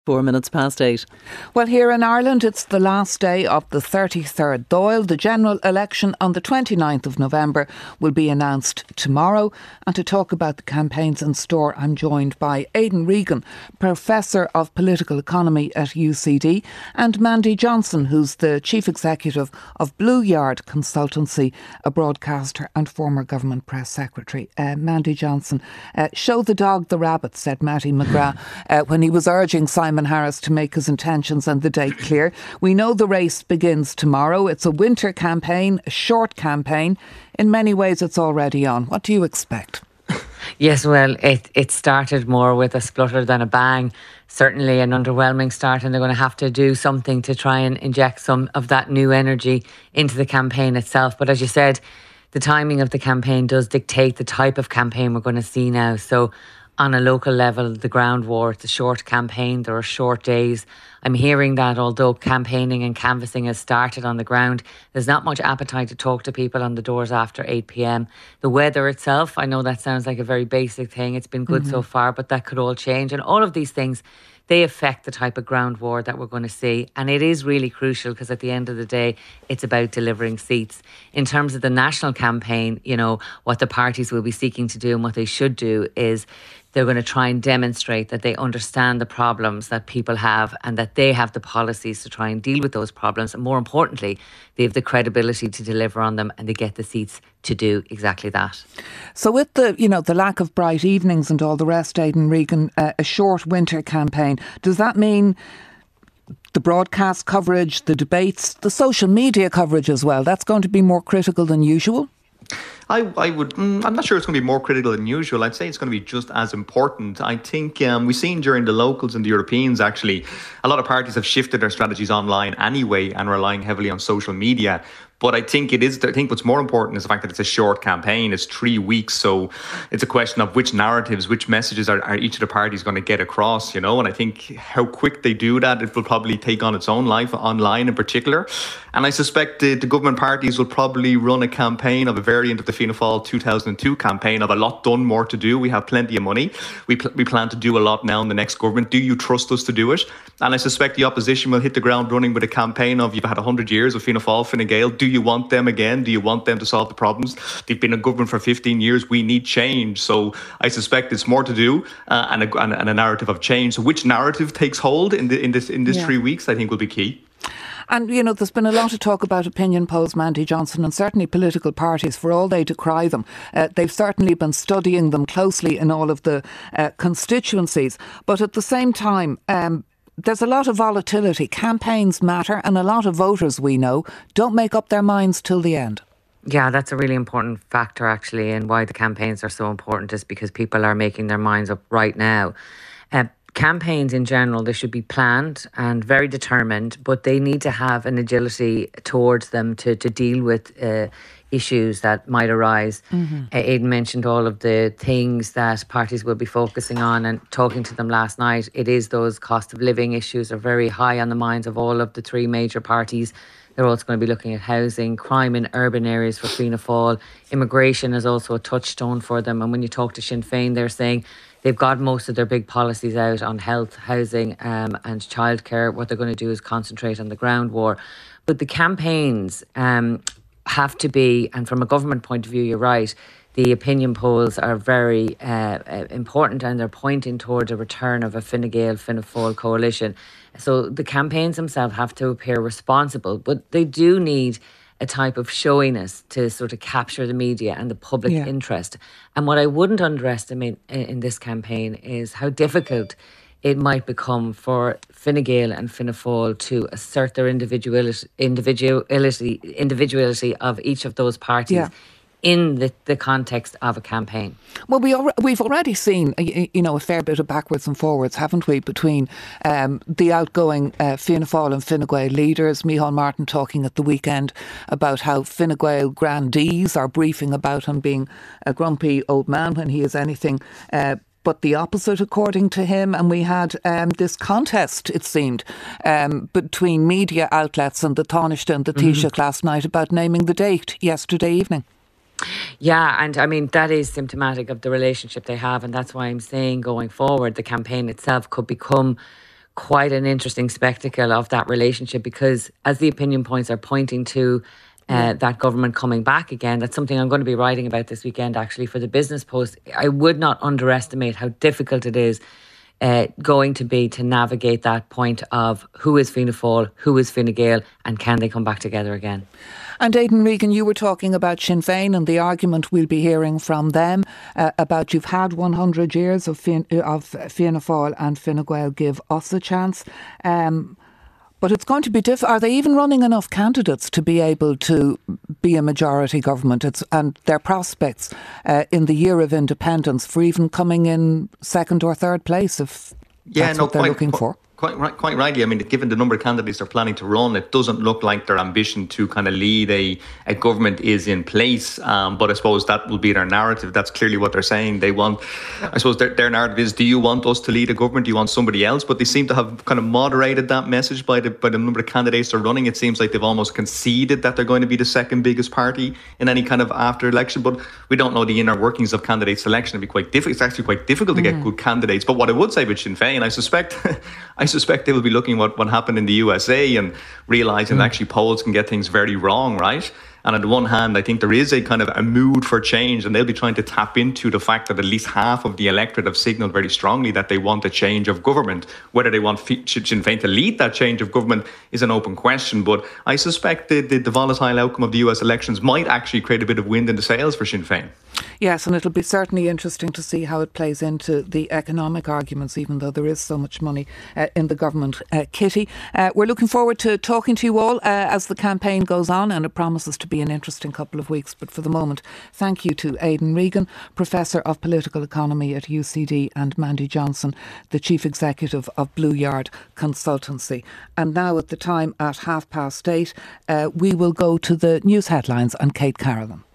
8:04. Well, here in Ireland, it's the last day of the 33rd Dáil. The general election on the 29th of November will be announced tomorrow. And to talk about the campaigns in store, I'm joined by Aidan Regan, Professor of Political Economy at UCD, and Mandy Johnson, who's the Chief Executive of Blue Yard Consultancy, a broadcaster and former Government Press Secretary. Mandy Johnson, show the dog the rabbit, said Matty McGrath when he was urging Simon Harris to make his intentions and the date clear. We know the race begins tomorrow. It's a winter campaign, a short campaign. In many ways, it's already on. What do you expect? Yes, well, it started more with a splutter than a bang. Certainly an underwhelming start, and they're going to have to do something to try and inject some of that new energy into the campaign itself. But as you said, the timing of the campaign does dictate the type of campaign we're going to see now. So on a local level, the ground war, it's a short campaign, there are short days. I'm hearing that although campaigning and canvassing has started on the ground, there's not much appetite to talk to people on the doors after 8 p.m. The weather itself, I know that sounds like a very basic thing. It's been good so far, but that could all change. And all of these things, they affect the type of ground war that we're going to see. And it is really crucial because at the end of the day, it's about delivering seats. In terms of the national campaign, you know, what the parties will be seeking to do and what they should do is they're going to try and demonstrate that they understand the problems that people have and that they have the policies to try and deal with those problems. And more importantly, they have the credibility to deliver on them and they get the seats to do exactly that. So with the lack of bright evenings and all the rest, Aidan Regan, a short winter campaign, does that mean the broadcast coverage, the debates, the social media coverage as well, that's going to be more critical than usual? I'm not sure it's going to be more critical than usual. I'd say it's going to be just as important. I think we've seen during the locals and the Europeans, actually, a lot of parties have shifted their strategies online anyway and relying heavily on social media. But I think what's more important is the fact that it's a short campaign. It's 3 weeks. So it's a question of which narratives, which messages are each of the parties going to get across, you know. And I think how quick they do that, it will probably take on its own life online in particular. And I suspect the government parties will probably run a campaign of a variant of the Fianna Fáil 2002 campaign of a lot done, more to do. We have plenty of money. We plan to do a lot now in the next government. Do you trust us to do it? And I suspect the opposition will hit the ground running with a campaign of you've had 100 years of Fianna Fáil, Fine Gael. Do you want them again? Do you want them to solve the problems? They've been in government for 15 years. We need change. So I suspect it's more to do and a narrative of change. So which narrative takes hold in this 3 weeks, I think will be key. And, you know, there's been a lot of talk about opinion polls, Mandy Johnson, and certainly political parties, for all they decry them. They've certainly been studying them closely in all of the constituencies. But at the same time, there's a lot of volatility. Campaigns matter, and a lot of voters, we know, don't make up their minds till the end. Yeah, that's a really important factor, actually, and why the campaigns are so important is because people are making their minds up right now. Campaigns in general, they should be planned and very determined, but they need to have an agility towards them to deal with issues that might arise. Aidan mentioned all of the things that parties will be focusing on, and talking to them last night, it is those cost of living issues are very high on the minds of all of the three major parties. They're also going to be looking at housing, crime in urban areas for Fianna Fáil. Immigration is also a touchstone for them. And when you talk to Sinn Féin, they're saying they've got most of their big policies out on health, housing and childcare. What they're going to do is concentrate on the ground war. But the campaigns have to be, and from a government point of view, you're right, the opinion polls are very important, and they're pointing towards a return of a Fine Gael, Fianna Fáil coalition. So the campaigns themselves have to appear responsible, but they do need a type of showiness to sort of capture the media and the public interest. And what I wouldn't underestimate in this campaign is how difficult it might become for Fine Gael and Fianna Fáil to assert their individuality of each of those parties in the context of a campaign. Well, we've already seen, a fair bit of backwards and forwards, haven't we, between the outgoing Fianna Fáil and Fine Gael leaders. Micheál Martin talking at the weekend about how Fine Gael grandees are briefing about him being a grumpy old man when he is anything but the opposite, according to him. And we had this contest, it seemed, between media outlets and the Taoiseach and the Taoiseach last night about naming the date yesterday evening. Yeah, and I mean, that is symptomatic of the relationship they have, and that's why I'm saying going forward, the campaign itself could become quite an interesting spectacle of that relationship, because as the opinion points are pointing to that government coming back again, that's something I'm going to be writing about this weekend actually for the Business Post. I would not underestimate how difficult it is going to be to navigate that point of who is Fianna Fáil, who is Fine Gael, and can they come back together again. And Aidan Regan, you were talking about Sinn Féin and the argument we'll be hearing from them about you've had 100 years of Fianna Fáil and Fine Gael, give us a chance. But it's going to be difficult. Are they even running enough candidates to be able to be a majority government? And their prospects in the year of independence for even coming in second or third place, if that's what they're looking for? Quite rightly. I mean, given the number of candidates they're planning to run, it doesn't look like their ambition to kind of lead a government is in place. But I suppose that will be their narrative. That's clearly what they're saying. They want, I suppose their narrative is, do you want us to lead a government? Do you want somebody else? But they seem to have kind of moderated that message by the number of candidates they're running. It seems like they've almost conceded that they're going to be the second biggest party in any kind of after election. But we don't know the inner workings of candidate selection. It'd be quite difficult. It's actually quite difficult to get good candidates. But what I would say with Sinn Féin, I suspect they will be looking at what happened in the USA and realising that actually polls can get things very wrong, right? And on the one hand, I think there is a kind of a mood for change, and they'll be trying to tap into the fact that at least half of the electorate have signalled very strongly that they want a change of government. Whether they want Sinn Féin to lead that change of government is an open question. But I suspect the volatile outcome of the US elections might actually create a bit of wind in the sails for Sinn Féin. Yes, and it'll be certainly interesting to see how it plays into the economic arguments, even though there is so much money in the government kitty. We're looking forward to talking to you all as the campaign goes on, and it promises to be an interesting couple of weeks. But for the moment, thank you to Aidan Regan, Professor of Political Economy at UCD, and Mandy Johnson, the Chief Executive of Blue Yard Consultancy. And now at the time at 8:30, we will go to the news headlines and Kate Carolan.